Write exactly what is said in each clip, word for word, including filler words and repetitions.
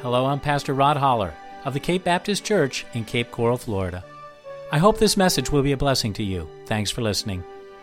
Hello, I'm Pastor Rod Holler of the Cape Baptist Church in Cape Coral, Florida. I hope this message will be a blessing to you. Thanks for listening.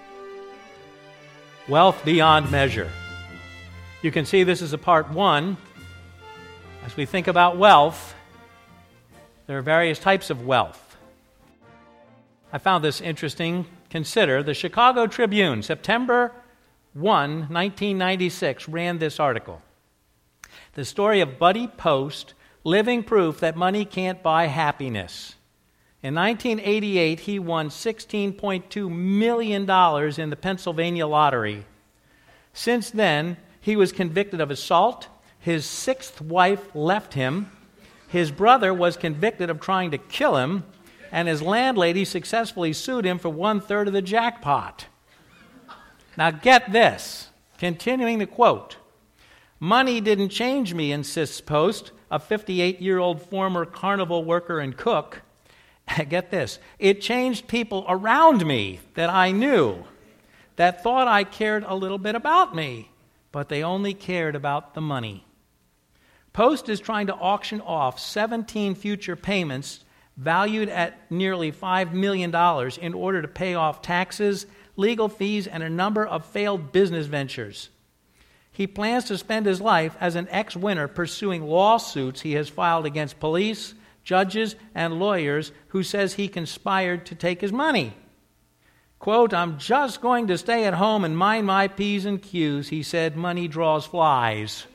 Wealth beyond measure. You can see this is a part one. As we think about wealth, there are various types of wealth. I found this interesting. Consider the Chicago Tribune, September first, nineteen ninety-six, ran this article. The story of Buddy Post, living proof that money can't buy happiness. In nineteen eighty-eight, he won sixteen point two million dollars in the Pennsylvania lottery. Since then, he was convicted of assault. His sixth wife left him. His brother was convicted of trying to kill him, and his landlady successfully sued him for one-third of the jackpot. Now get this, continuing the quote, "Money didn't change me," insists Post, a fifty-eight-year-old former carnival worker and cook. Get this, "It changed people around me that I knew, that thought I cared a little bit about me, but they only cared about the money." Post is trying to auction off seventeen future payments valued at nearly five million dollars in order to pay off taxes, legal fees, and a number of failed business ventures. He plans to spend his life as an ex-winner pursuing lawsuits he has filed against police, judges, and lawyers who says he conspired to take his money. Quote, "I'm just going to stay at home and mind my P's and Q's," he said. "Money draws flies."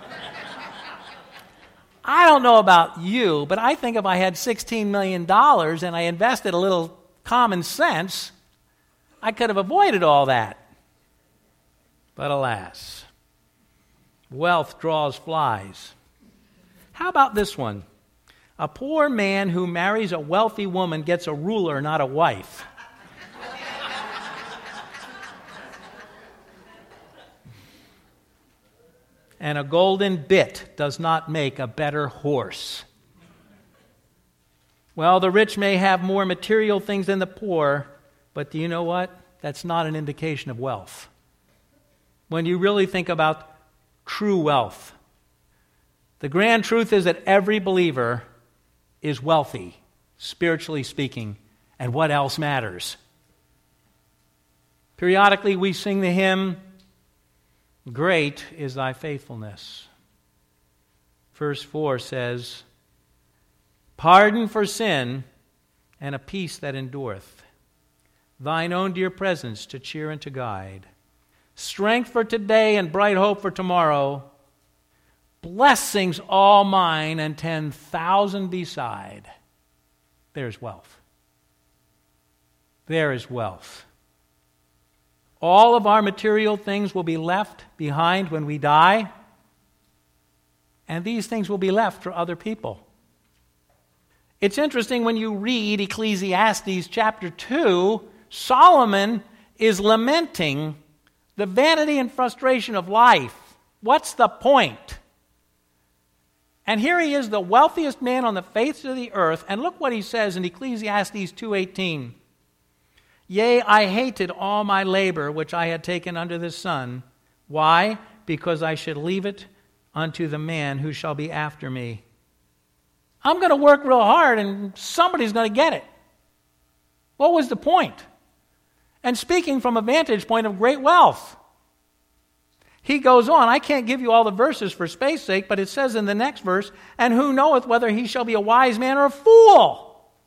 I don't know about you, but I think if I had sixteen million dollars and I invested a little common sense, I could have avoided all that. But alas, wealth draws flies. How about this one? A poor man who marries a wealthy woman gets a ruler, not a wife. And a golden bit does not make a better horse. Well, the rich may have more material things than the poor, but do you know what? That's not an indication of wealth. When you really think about true wealth, the grand truth is that every believer is wealthy, spiritually speaking, and what else matters? Periodically we sing the hymn, "Great is thy faithfulness." Verse four says, "Pardon for sin and a peace that endureth, thine own dear presence to cheer and to guide, strength for today and bright hope for tomorrow, blessings all mine and ten thousand beside." There's wealth. There is wealth. All of our material things will be left behind when we die, and these things will be left for other people. It's interesting when you read Ecclesiastes chapter two, Solomon is lamenting the vanity and frustration of life. What's the point? And here he is, the wealthiest man on the face of the earth, and look what he says in Ecclesiastes two eighteen. "Yea, I hated all my labor which I had taken under the sun. Why? Because I should leave it unto the man who shall be after me." I'm going to work real hard and somebody's going to get it. What was the point? And speaking from a vantage point of great wealth, he goes on, I can't give you all the verses for space sake, but it says in the next verse, "And who knoweth whether he shall be a wise man or a fool?"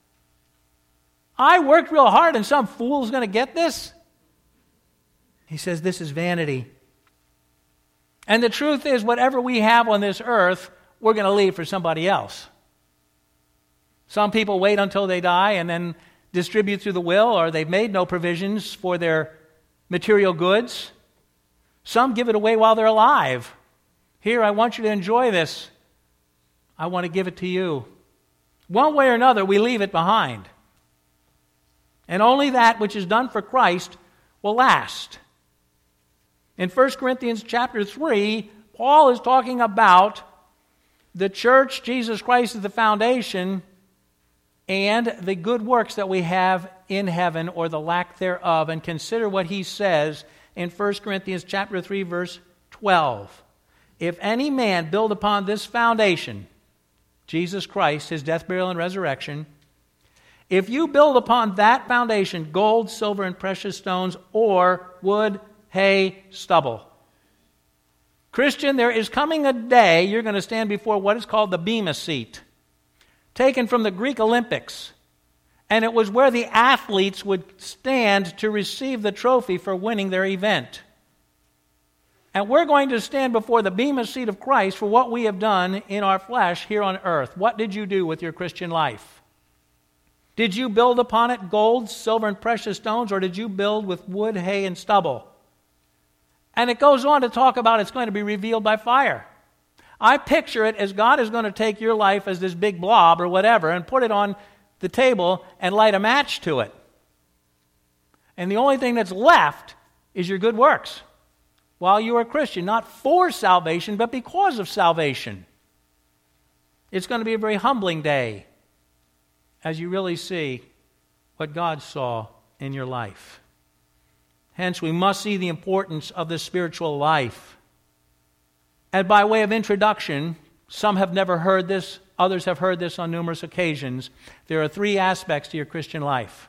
I worked real hard and some fool's going to get this? He says this is vanity. And the truth is, whatever we have on this earth, we're going to leave for somebody else. Some people wait until they die and then distribute through the will, or they've made no provisions for their material goods. Some give it away while they're alive. Here, I want you to enjoy this. I want to give it to you. One way or another, we leave it behind. And only that which is done for Christ will last. In First Corinthians chapter three, Paul is talking about the church, Jesus Christ is the foundation, and the good works that we have in heaven, or the lack thereof. And consider what he says in First Corinthians chapter three, verse twelve. "If any man build upon this foundation," Jesus Christ, his death, burial, and resurrection, if you build upon that foundation gold, silver, and precious stones, or wood, hay, stubble. Christian, there is coming a day you're going to stand before what is called the Bema seat, taken from the Greek Olympics. And it was where the athletes would stand to receive the trophy for winning their event. And we're going to stand before the Bema seat of Christ for what we have done in our flesh here on earth. What did you do with your Christian life? Did you build upon it gold, silver, and precious stones, or did you build with wood, hay, and stubble? And it goes on to talk about it's going to be revealed by fire. I picture it as God is going to take your life as this big blob or whatever and put it on the table and light a match to it. And the only thing that's left is your good works while you are a Christian, not for salvation, but because of salvation. It's going to be a very humbling day as you really see what God saw in your life. Hence, we must see the importance of the spiritual life. And by way of introduction, some have never heard this, others have heard this on numerous occasions. There are three aspects to your Christian life,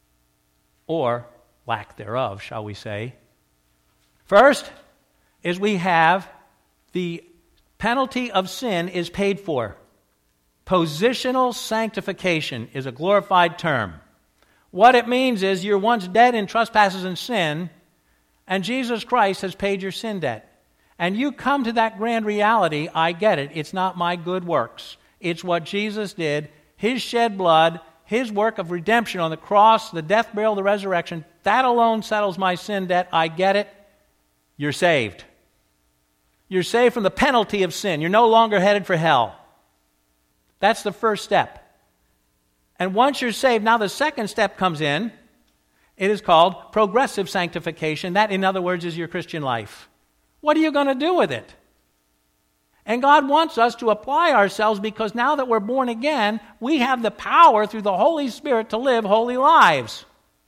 or lack thereof, shall we say. First is we have the penalty of sin is paid for. Positional sanctification is a glorified term. What it means is you're once dead in trespasses and sin, and Jesus Christ has paid your sin debt. And you come to that grand reality, I get it, it's not my good works. It's what Jesus did, his shed blood, his work of redemption on the cross, the death, burial, the resurrection. That alone settles my sin debt, I get it. You're saved. You're saved from the penalty of sin. You're no longer headed for hell. That's the first step. And once you're saved, now the second step comes in. It is called progressive sanctification. That, in other words, is your Christian life. What are you going to do with it? And God wants us to apply ourselves because now that we're born again, we have the power through the Holy Spirit to live holy lives.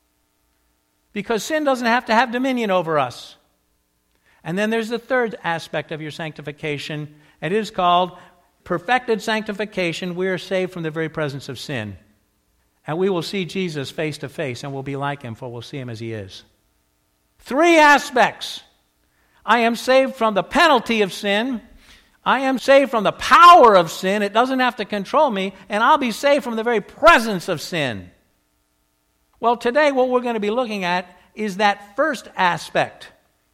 Because sin doesn't have to have dominion over us. And then there's the third aspect of your sanctification. It is called perfected sanctification. We are saved from the very presence of sin. And we will see Jesus face to face, and we'll be like him, for we'll see him as he is. Three aspects. I am saved from the penalty of sin. I am saved from the power of sin. It doesn't have to control me. And I'll be saved from the very presence of sin. Well, today what we're going to be looking at is that first aspect.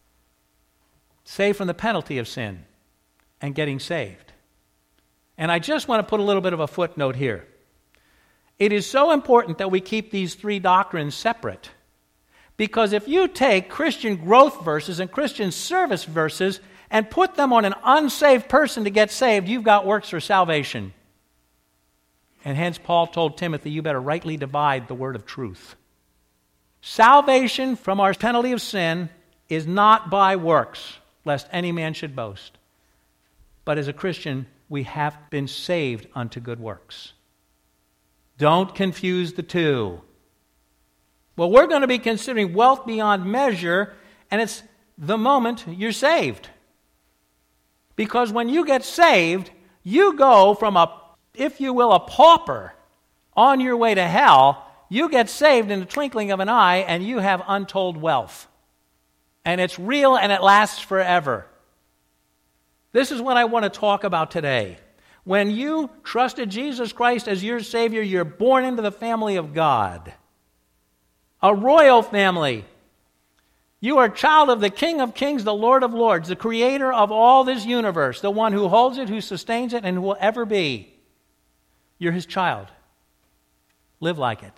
Saved from the penalty of sin and getting saved. And I just want to put a little bit of a footnote here. It is so important that we keep these three doctrines separate. Because if you take Christian growth verses and Christian service verses and put them on an unsaved person to get saved, you've got works for salvation. And hence Paul told Timothy, you better rightly divide the word of truth. Salvation from our penalty of sin is not by works, lest any man should boast. But as a Christian, we have been saved unto good works. Don't confuse the two. Well, we're going to be considering wealth beyond measure, and it's the moment you're saved. Because when you get saved, you go from a, if you will, a pauper on your way to hell. You get saved in the twinkling of an eye, and you have untold wealth. And it's real, and it lasts forever. This is what I want to talk about today. When you trusted Jesus Christ as your Savior, you're born into the family of God. A royal family. You are a child of the King of Kings, the Lord of Lords, the creator of all this universe, the one who holds it, who sustains it, and who will ever be. You're his child. Live like it.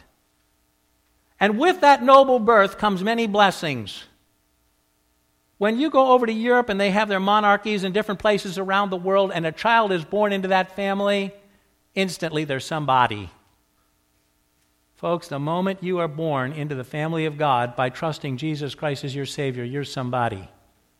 And with that noble birth comes many blessings. When you go over to Europe and they have their monarchies in different places around the world and a child is born into that family, instantly there's somebody. Folks, the moment you are born into the family of God by trusting Jesus Christ as your Savior, you're somebody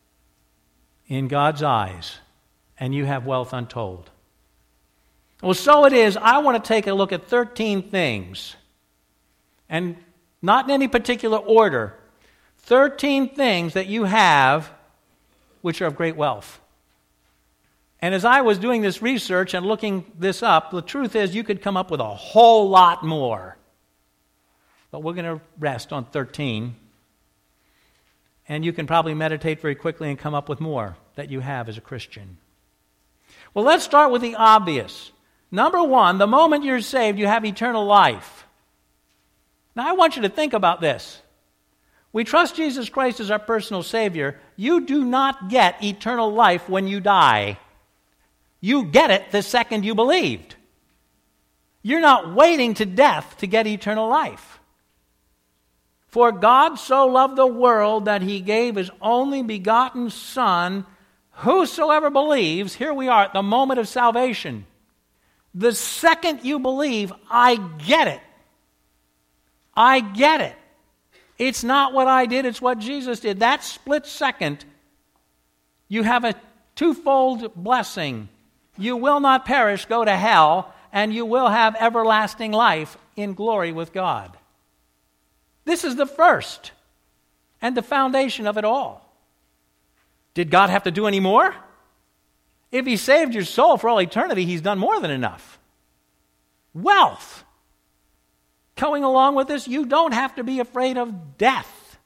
in God's eyes, and you have wealth untold. Well, so it is, I want to take a look at thirteen things, and not in any particular order, thirteen things that you have which are of great wealth. And as I was doing this research and looking this up, the truth is you could come up with a whole lot more. But we're going to rest on thirteen. And you can probably meditate very quickly and come up with more that you have as a Christian. Well, let's start with the obvious. Number one, the moment you're saved, you have eternal life. Now, I want you to think about this. We trust Jesus Christ as our personal Savior. You do not get eternal life when you die. You get it the second you believed. You're not waiting to death to get eternal life. For God so loved the world that he gave his only begotten Son. Whosoever believes, here we are at the moment of salvation. The second you believe, I get it. I get it. It's not what I did, it's what Jesus did. That split second, you have a twofold blessing. You will not perish, go to hell, and you will have everlasting life in glory with God. This is the first and the foundation of it all. Did God have to do any more? If he saved your soul for all eternity, he's done more than enough. Wealth. Going along with this, you don't have to be afraid of death.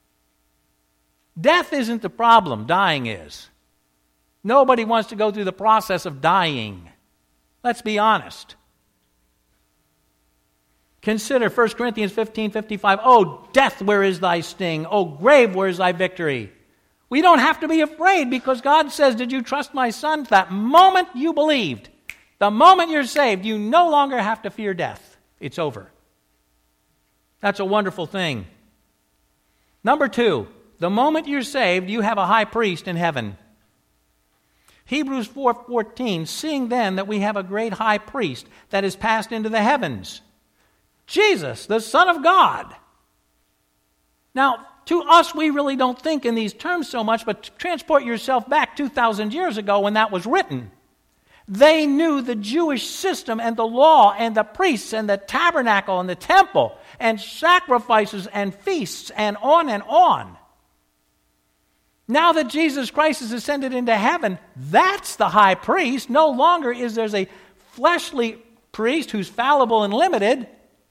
Death isn't the problem, dying is. Nobody wants to go through the process of dying. Let's be honest. Consider First Corinthians fifteen fifty-five. Oh, death, where is thy sting? Oh, grave, where is thy victory? We don't have to be afraid because God says, did you trust my Son? That moment you believed, the moment you're saved, you no longer have to fear death. It's over. That's a wonderful thing. Number two, the moment you're saved, you have a high priest in heaven. Hebrews four fourteen, seeing then that we have a great high priest that is passed into the heavens, Jesus, the Son of God. Now, to us, we really don't think in these terms so much, but transport yourself back two thousand years ago when that was written. They knew the Jewish system and the law and the priests and the tabernacle and the temple and sacrifices and feasts and on and on. Now that Jesus Christ has ascended into heaven, that's the high priest. No longer is there a fleshly priest who's fallible and limited.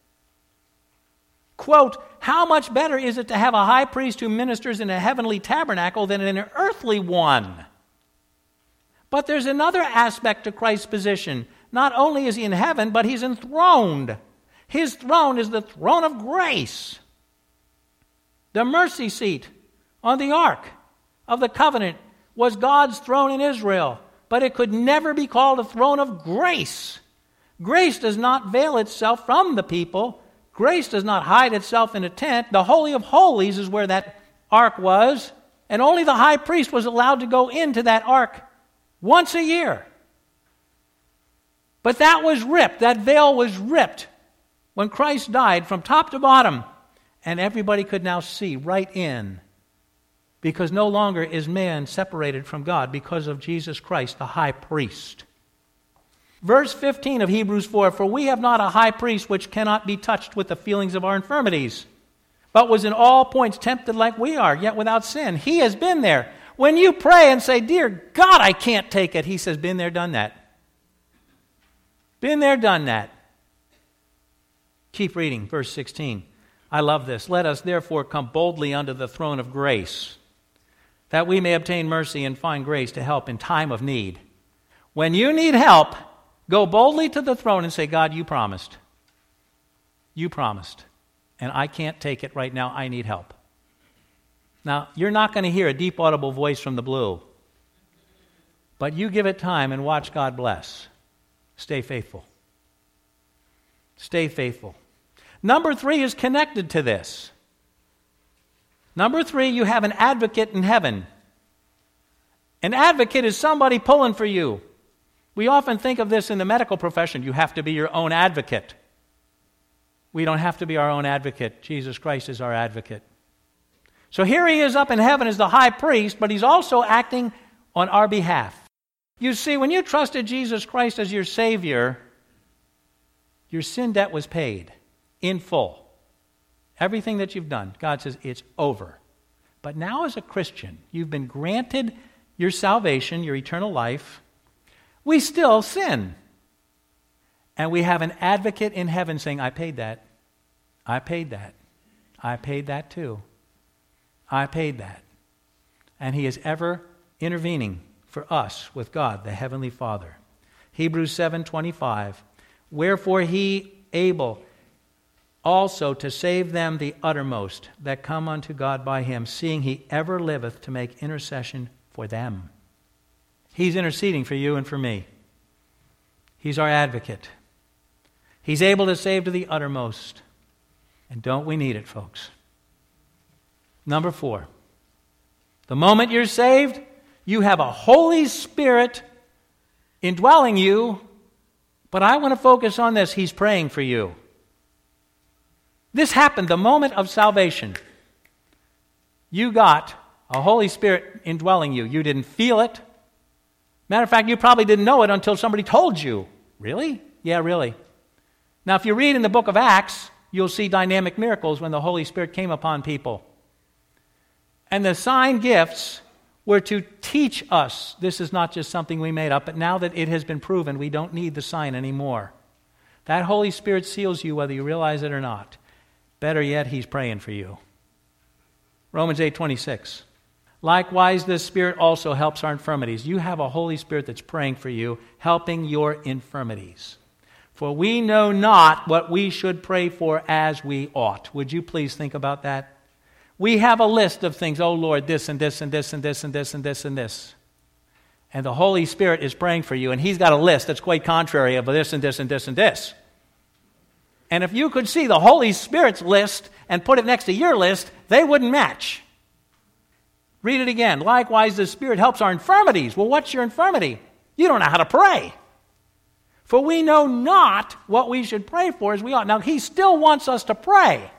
Quote, how much better is it to have a high priest who ministers in a heavenly tabernacle than in an earthly one? But there's another aspect to Christ's position. Not only is he in heaven, but he's enthroned. His throne is the throne of grace. The mercy seat on the ark of the covenant was God's throne in Israel, but it could never be called a throne of grace. Grace does not veil itself from the people. Grace does not hide itself in a tent. The Holy of Holies is where that ark was, and only the high priest was allowed to go into that ark once a year. But that was ripped. That veil was ripped when Christ died from top to bottom, and everybody could now see right in, because no longer is man separated from God because of Jesus Christ, the high priest. Verse fifteen of Hebrews four, for we have not a high priest which cannot be touched with the feelings of our infirmities, but was in all points tempted like we are, yet without sin. He has been there. When you pray and say, dear God, I can't take it, he says, been there, done that. Been there, done that. Keep reading, verse sixteen. I love this. Let us therefore come boldly unto the throne of grace, that we may obtain mercy and find grace to help in time of need. When you need help, go boldly to the throne and say, God, you promised. You promised. And I can't take it right now. I need help. Now, you're not going to hear a deep audible voice from the blue. But you give it time and watch God bless. Stay faithful. Stay faithful. Number three is connected to this. Number three, you have an advocate in heaven. An advocate is somebody pulling for you. We often think of this in the medical profession. You have to be your own advocate. We don't have to be our own advocate. Jesus Christ is our advocate. So here he is up in heaven as the high priest, but he's also acting on our behalf. You see, when you trusted Jesus Christ as your Savior, your sin debt was paid in full. Everything that you've done, God says it's over. But now as a Christian, you've been granted your salvation, your eternal life, we still sin. And we have an advocate in heaven saying, I paid that. I paid that. I paid that too. I paid that. And he is ever intervening for us with God, the Heavenly Father. Hebrews seven twenty-five. Wherefore he able also to save them the uttermost that come unto God by him, seeing he ever liveth to make intercession for them. He's interceding for you and for me. He's our advocate. He's able to save to the uttermost. And don't we need it, folks? Number four. The moment you're saved, you have a Holy Spirit indwelling you, but I want to focus on this. He's praying for you. This happened the moment of salvation. You got a Holy Spirit indwelling you. You didn't feel it. Matter of fact, you probably didn't know it until somebody told you. Really? Yeah, really. Now, if you read in the book of Acts, you'll see dynamic miracles when the Holy Spirit came upon people. And the sign gifts were to teach us. This is not just something we made up, but now that it has been proven, we don't need the sign anymore. That Holy Spirit seals you whether you realize it or not. Better yet, he's praying for you. Romans eight twenty-six. Likewise, the Spirit also helps our infirmities. You have a Holy Spirit that's praying for you, helping your infirmities. For we know not what we should pray for as we ought. Would you please think about that? We have a list of things. Oh, Lord, this and this and this and this and this and this and this. And the Holy Spirit is praying for you, and he's got a list that's quite contrary of this and this and this and this. And if you could see the Holy Spirit's list and put it next to your list, they wouldn't match. Read it again. Likewise, the Spirit helps our infirmities. Well, what's your infirmity? You don't know how to pray. For we know not what we should pray for as we ought. Now, he still wants us to pray.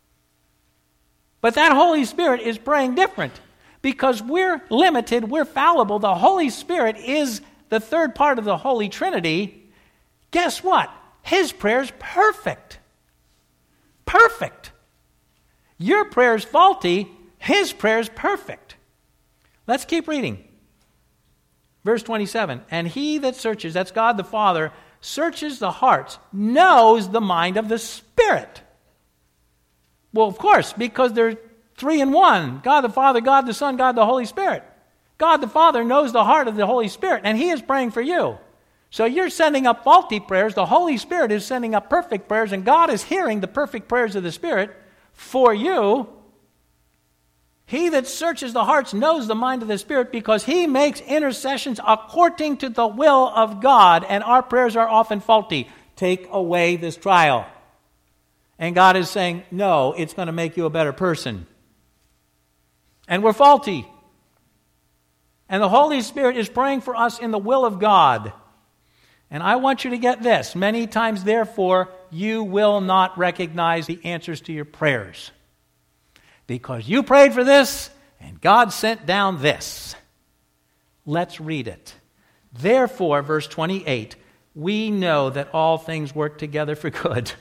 But that Holy Spirit is praying different. Because we're limited, we're fallible. The Holy Spirit is the third part of the Holy Trinity. Guess what? His prayer's perfect. Perfect. Your prayer's faulty. His prayer's perfect. Let's keep reading. Verse twenty-seven. And he that searches, that's God the Father, searches the hearts, knows the mind of the Spirit. Well, of course, because they're three in one. God the Father, God the Son, God the Holy Spirit. God the Father knows the heart of the Holy Spirit, and he is praying for you. So you're sending up faulty prayers. The Holy Spirit is sending up perfect prayers, and God is hearing the perfect prayers of the Spirit for you. He that searches the hearts knows the mind of the Spirit, because he makes intercessions according to the will of God, and our prayers are often faulty. Take away this trial. And God is saying, no, it's going to make you a better person. And we're faulty. And the Holy Spirit is praying for us in the will of God. And I want you to get this. Many times, therefore, you will not recognize the answers to your prayers. Because you prayed for this, and God sent down this. Let's read it. Therefore, verse twenty-eight, we know that all things work together for good.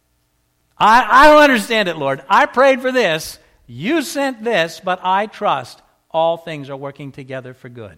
I, I don't understand it, Lord. I prayed for this. You sent this, but I trust all things are working together for good.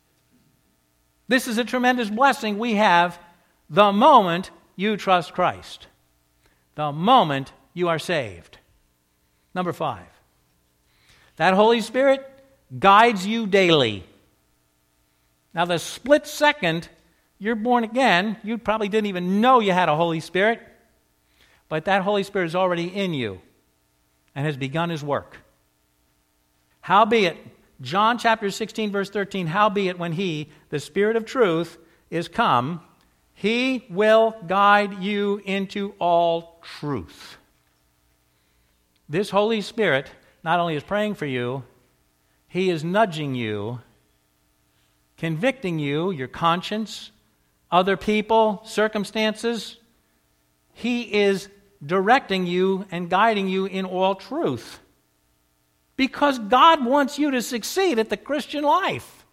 This is a tremendous blessing we have the moment you trust Christ. The moment you are saved. Number five. That Holy Spirit guides you daily. Now, the split second you're born again, you probably didn't even know you had a Holy Spirit. But that Holy Spirit is already in you and has begun his work. Howbeit, John chapter sixteen, verse thirteen, howbeit when he, the Spirit of truth, is come, he will guide you into all truth. This Holy Spirit not only is praying for you, he is nudging you, convicting you, your conscience, other people, circumstances. He is directing you and guiding you in all truth. Because God wants you to succeed at the Christian life.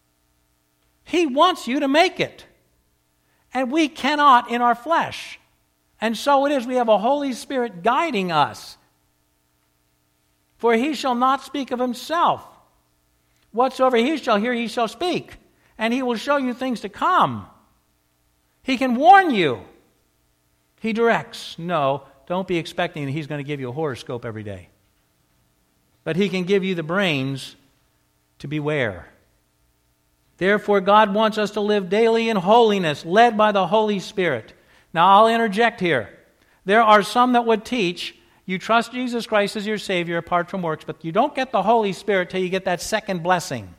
He wants you to make it. And we cannot in our flesh. And so it is, we have a Holy Spirit guiding us. For he shall not speak of himself. Whatsoever he shall hear, he shall speak. and He will show you things to come. He can warn you. He directs. No, don't be expecting that He's going to give you a horoscope every day. But He can give you the brains to beware. Therefore, God wants us to live daily in holiness, led by the Holy Spirit. Now, I'll interject here. There are some that would teach you trust Jesus Christ as your Savior apart from works, but you don't get the Holy Spirit till you get that second blessing.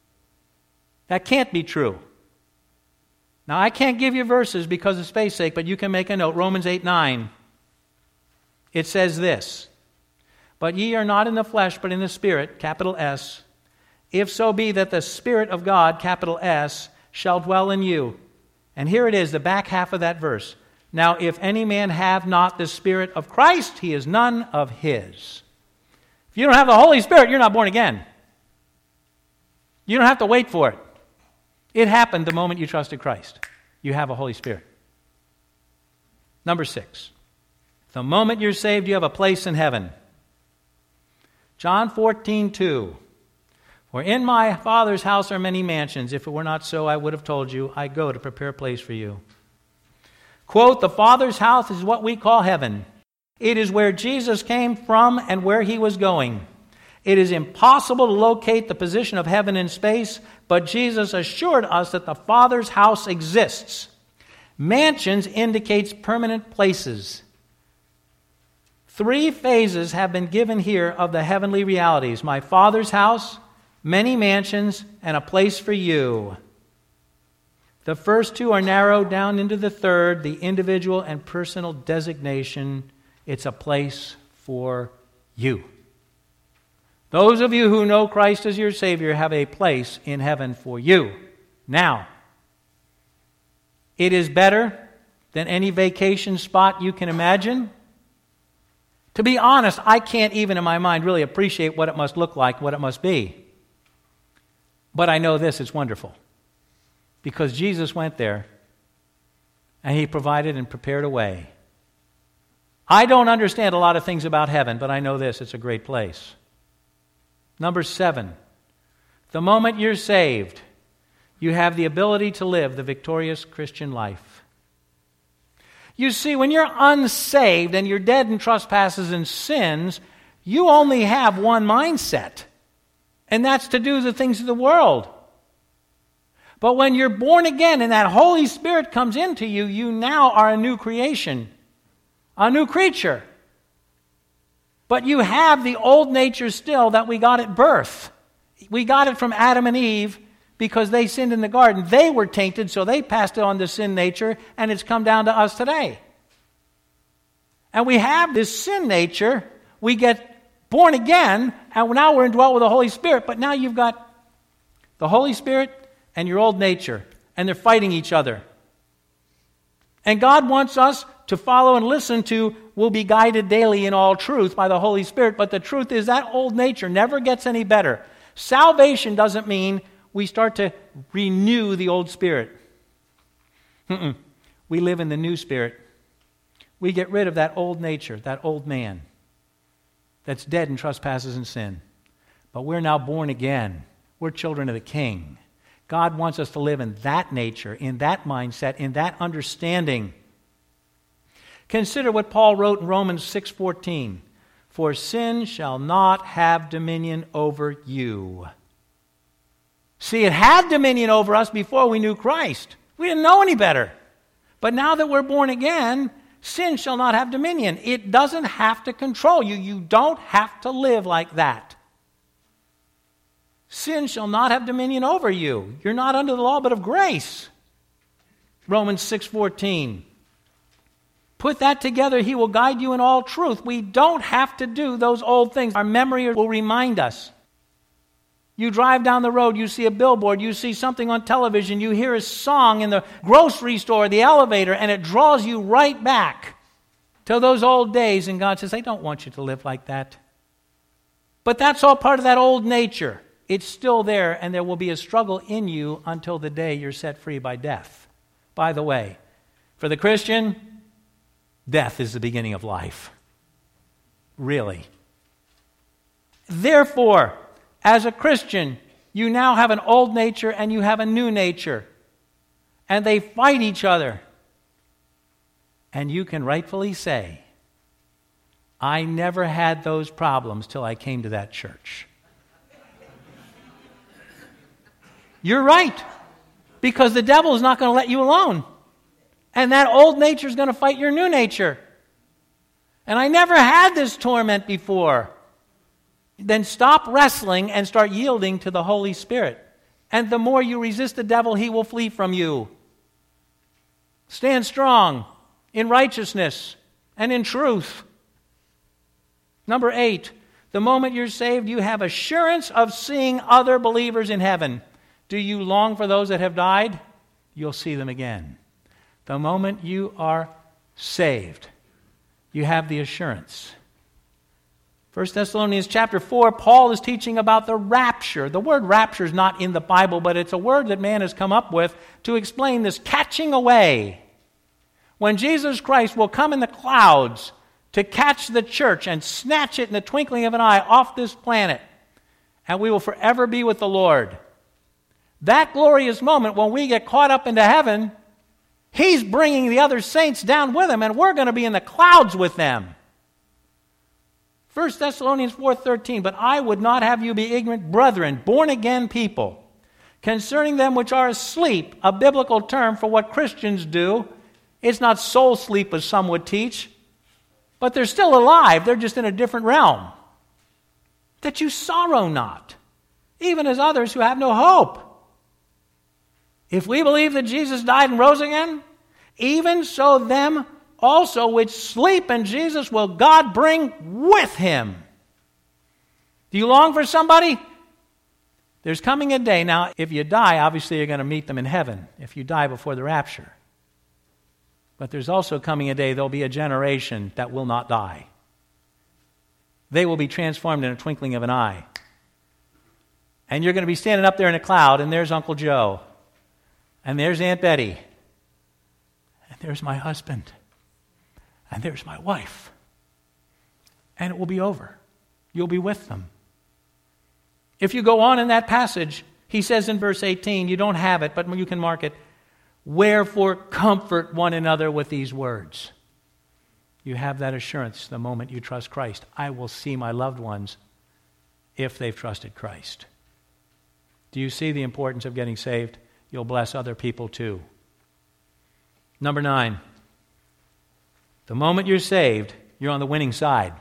That can't be true. Now, I can't give you verses because of space's sake, but you can make a note. Romans eight nine. It says this, "But ye are not in the flesh, but in the Spirit," capital S, "if so be that the Spirit of God," capital S, "shall dwell in you." And here it is, the back half of that verse. "Now, if any man have not the Spirit of Christ, he is none of His." If you don't have the Holy Spirit, you're not born again. You don't have to wait for it. It happened the moment you trusted Christ. You have a Holy Spirit. Number six. The moment you're saved, you have a place in heaven. John fourteen two. "For in my Father's house are many mansions. If it were not so, I would have told you. I go to prepare a place for you." Quote, the Father's house is what we call heaven. It is where Jesus came from and where He was going. It is impossible to locate the position of heaven in space, but Jesus assured us that the Father's house exists. Mansions indicates permanent places. Three phases have been given here of the heavenly realities: my Father's house, many mansions, and a place for you. The first two are narrowed down into the third, the individual and personal designation. It's a place for you. Those of you who know Christ as your Savior have a place in heaven for you. Now, it is better than any vacation spot you can imagine. To be honest, I can't even in my mind really appreciate what it must look like, what it must be. But I know this, it's wonderful. Because Jesus went there and He provided and prepared a way. I don't understand a lot of things about heaven, but I know this, it's a great place. Number seven, the moment you're saved, you have the ability to live the victorious Christian life. You see, when you're unsaved and you're dead in trespasses and sins, you only have one mindset, and that's to do the things of the world. But when you're born again and that Holy Spirit comes into you, you now are a new creation, a new creature. But you have the old nature still that we got at birth. We got it from Adam and Eve because they sinned in the garden. They were tainted, so they passed it on to sin nature, and it's come down to us today. And we have this sin nature. We get born again, and now we're indwelt with the Holy Spirit. But now you've got the Holy Spirit and your old nature, and they're fighting each other. And God wants us to follow and listen to, will be guided daily in all truth by the Holy Spirit. But the truth is that old nature never gets any better. Salvation doesn't mean we start to renew the old spirit. Mm-mm. We live in the new spirit. We get rid of that old nature, that old man that's dead in trespasses and sin. But we're now born again. We're children of the King. God wants us to live in that nature, in that mindset, in that understanding. Consider what Paul wrote in Romans six fourteen. "For sin shall not have dominion over you." See, it had dominion over us before we knew Christ. We didn't know any better. But now that we're born again, sin shall not have dominion. It doesn't have to control you. You don't have to live like that. Sin shall not have dominion over you. You're not under the law, but of grace. Romans six fourteen. Put that together, He will guide you in all truth. We don't have to do those old things. Our memory will remind us. You drive down the road, you see a billboard, you see something on television, you hear a song in the grocery store, the elevator, and it draws you right back to those old days. And God says, I don't want you to live like that. But that's all part of that old nature. It's still there, and there will be a struggle in you until the day you're set free by death. By the way, for the Christian, death is the beginning of life. Really. Therefore, as a Christian, You now have an old nature and you have a new nature. And they fight each other. And you can rightfully say, I never had those problems till I came to that church. You're right. Because the devil is not going to let you alone. And that old nature is going to fight your new nature. And I never had this torment before. Then stop wrestling and start yielding to the Holy Spirit. And the more you resist the devil, he will flee from you. Stand strong in righteousness and in truth. Number eight, the moment you're saved, you have assurance of seeing other believers in heaven. Do you long for those that have died? You'll see them again. The moment you are saved, you have the assurance. First Thessalonians chapter four, Paul is teaching about the rapture. The word rapture is not in the Bible, but it's a word that man has come up with to explain this catching away. When Jesus Christ will come in the clouds to catch the church and snatch it in the twinkling of an eye off this planet, and we will forever be with the Lord. That glorious moment when we get caught up into heaven, He's bringing the other saints down with Him, and we're going to be in the clouds with them. First Thessalonians four thirteen, but I would not have you be ignorant, brethren, born-again people, concerning them which are asleep, a biblical term for what Christians do. It's not soul sleep as some would teach, but they're still alive. They're just in a different realm. That you sorrow not, even as others who have no hope. If we believe that Jesus died and rose again, even so them also which sleep in Jesus will God bring with Him. Do you long for somebody? There's coming a day. Now, if you die, obviously you're going to meet them in heaven, if you die before the rapture. But there's also coming a day there'll be a generation that will not die. They will be transformed in a twinkling of an eye. And you're going to be standing up there in a cloud, and there's Uncle Joe. And there's Aunt Betty. And there's my husband. And there's my wife. And it will be over. You'll be with them. If you go on in that passage, he says in verse eighteen, you don't have it, but you can mark it, wherefore comfort one another with these words. You have that assurance the moment you trust Christ. I will see my loved ones if they've trusted Christ. Do you see the importance of getting saved? You'll bless other people too. Number nine, the moment you're saved, you're on the winning side.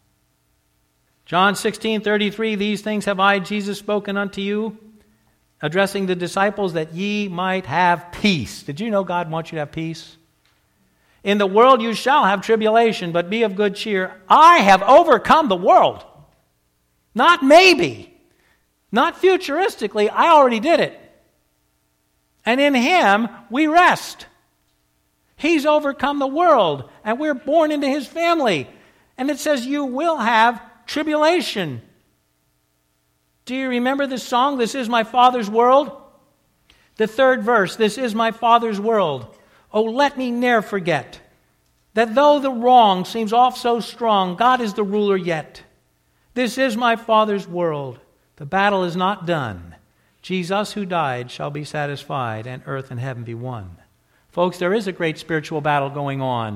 John sixteen thirty-three, these things have I, Jesus, spoken unto you, addressing the disciples, that ye might have peace. Did you know God wants you to have peace? In the world you shall have tribulation, but be of good cheer. I have overcome the world. Not maybe. Not futuristically. I already did it. And in Him we rest. He's overcome the world, and we're born into His family. And it says you will have tribulation. Do you remember this song, This Is My Father's World? The third verse, This is my Father's world. Oh, let me ne'er forget that though the wrong seems oft so strong, God is the ruler yet. This is my Father's world. The battle is not done. Jesus who died shall be satisfied, and earth and heaven be one. Folks, there is a great spiritual battle going on.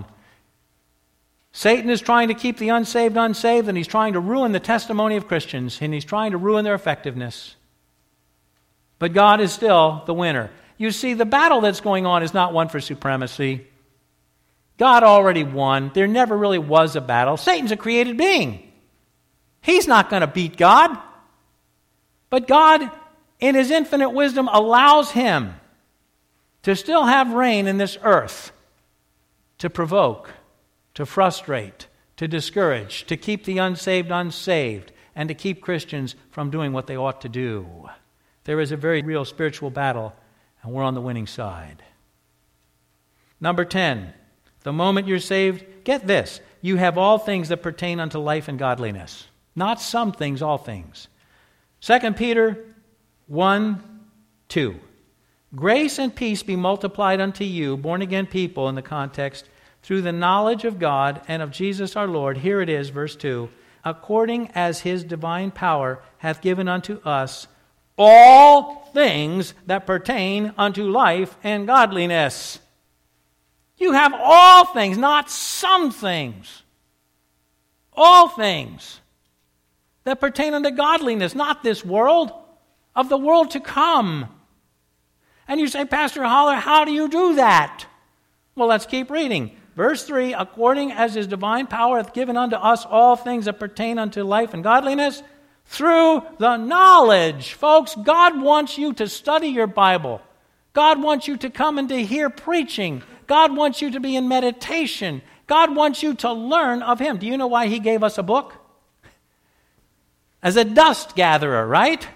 Satan is trying to keep the unsaved unsaved, and he's trying to ruin the testimony of Christians, and he's trying to ruin their effectiveness. But God is still the winner. You see, the battle that's going on is not one for supremacy. God already won. There never really was a battle. Satan's a created being. He's not going to beat God. But God, in His infinite wisdom, allows him to still have reign in this earth, to provoke, to frustrate, to discourage, to keep the unsaved unsaved, and to keep Christians from doing what they ought to do. There is a very real spiritual battle, and we're on the winning side. Number ten, the moment you're saved, get this, you have all things that pertain unto life and godliness. Not some things, all things. Second Peter one, two. Grace and peace be multiplied unto you, born-again people in the context, through the knowledge of God and of Jesus our Lord. Here it is, verse two. According as His divine power hath given unto us all things that pertain unto life and godliness. You have all things, not some things. All things that pertain unto godliness, not this world, of the world to come. And you say, Pastor Holler, how do you do that? Well, let's keep reading. Verse three, according as his divine power hath given unto us all things that pertain unto life and godliness, through the knowledge. Folks, God wants you to study your Bible. God wants you to come and to hear preaching. God wants you to be in meditation. God wants you to learn of him. Do you know why he gave us a book? As a dust gatherer, right?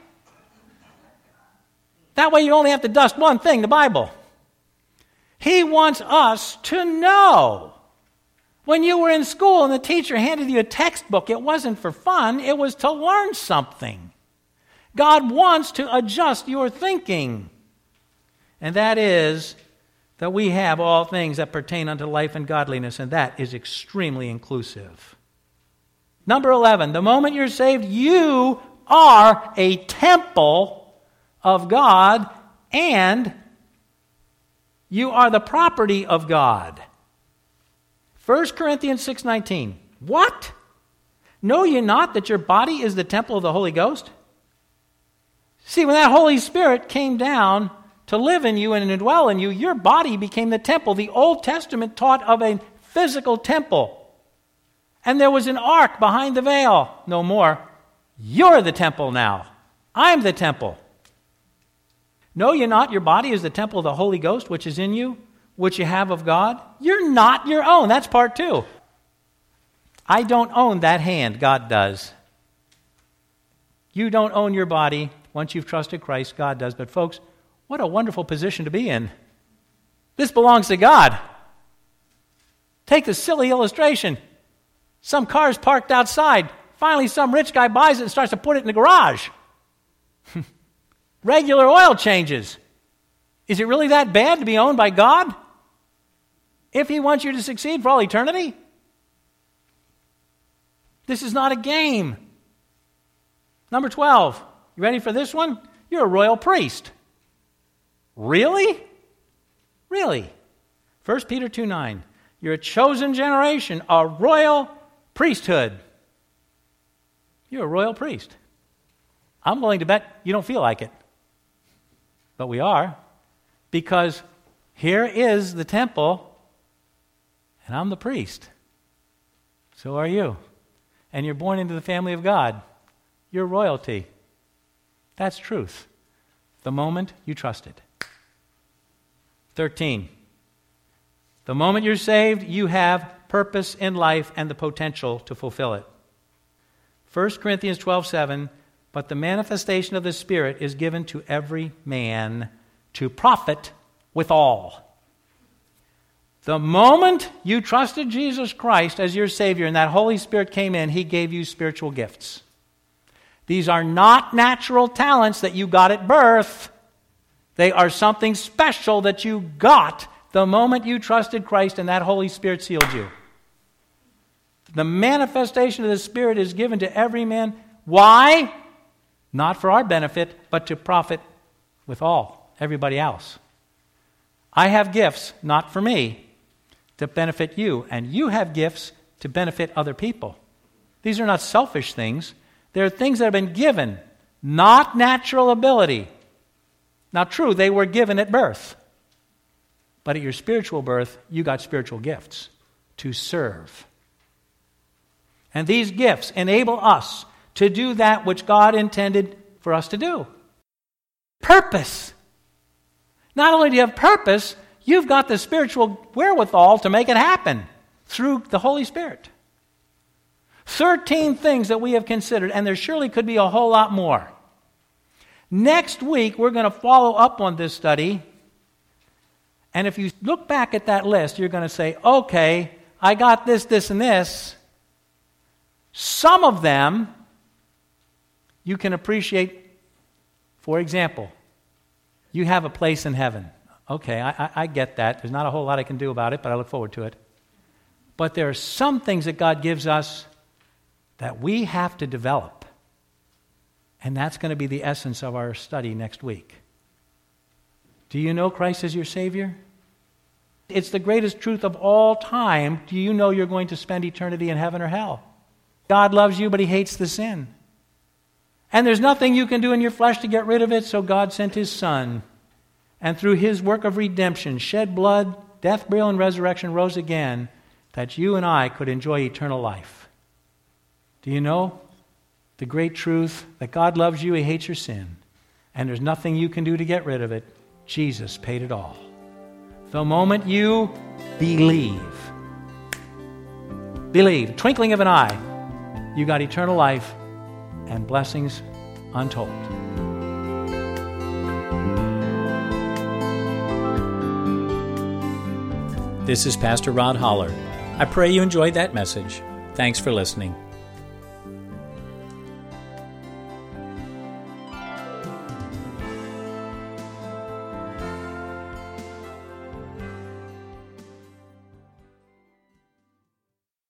That way you only have to dust one thing, the Bible. He wants us to know. When you were in school and the teacher handed you a textbook, it wasn't for fun, it was to learn something. God wants to adjust your thinking. And that is that we have all things that pertain unto life and godliness, and that is extremely inclusive. Number eleven, the moment you're saved, you are a temple of God, and you are the property of God. First Corinthians six nineteen. What? Know ye not that your body is the temple of the Holy Ghost? See, when that Holy Spirit came down to live in you and to dwell in you, your body became the temple. The Old Testament taught of a physical temple. And there was an ark behind the veil. No more. You're the temple now. I'm the temple. Know ye not your body is the temple of the Holy Ghost, which is in you, which you have of God? You're not your own. That's part two. I don't own that hand. God does. You don't own your body. Once you've trusted Christ, God does. But folks, what a wonderful position to be in. This belongs to God. Take the silly illustration. Some car's parked outside. Finally, some rich guy buys it and starts to put it in the garage. Regular oil changes. Is it really that bad to be owned by God? If he wants you to succeed for all eternity? This is not a game. Number twelve. You ready for this one? You're a royal priest. Really? Really? First Peter two nine. You're a chosen generation, a royal priesthood. You're a royal priest. I'm willing to bet you don't feel like it. But we are. Because here is the temple, and I'm the priest. So are you. And you're born into the family of God. You're royalty. That's truth. The moment you trust it. thirteen. The moment you're saved, you have purpose in life and the potential to fulfill it. First Corinthians twelve seven. But the manifestation of the Spirit is given to every man to profit withal. The moment you trusted Jesus Christ as your Savior and that Holy Spirit came in, He gave you spiritual gifts. These are not natural talents that you got at birth. They are something special that you got the moment you trusted Christ and that Holy Spirit sealed you. The manifestation of the Spirit is given to every man. Why? Not for our benefit, but to profit with all, everybody else. I have gifts, not for me, to benefit you, and you have gifts to benefit other people. These are not selfish things. They're things that have been given, not natural ability. Now, true, they were given at birth. But at your spiritual birth, you got spiritual gifts to serve. And these gifts enable us to do that which God intended for us to do. Purpose. Not only do you have purpose, you've got the spiritual wherewithal to make it happen through the Holy Spirit. Thirteen things that we have considered, and there surely could be a whole lot more. Next week, we're going to follow up on this study. And if you look back at that list, you're going to say, okay, I got this, this, and this. Some of them you can appreciate. For example, you have a place in heaven. Okay, I, I, I get that. There's not a whole lot I can do about it, but I look forward to it. But there are some things that God gives us that we have to develop. And that's going to be the essence of our study next week. Do you know Christ as your Savior? It's the greatest truth of all time. Do you know you're going to spend eternity in heaven or hell? God loves you, but He hates the sin. And there's nothing you can do in your flesh to get rid of it, so God sent His Son. And through His work of redemption, shed blood, death, burial, and resurrection, rose again, that you and I could enjoy eternal life. Do you know the great truth that God loves you, He hates your sin, and there's nothing you can do to get rid of it? Jesus paid it all. The moment you believe, believe, twinkling of an eye, you got eternal life and blessings untold. This is Pastor Rod Holler. I pray you enjoyed that message. Thanks for listening.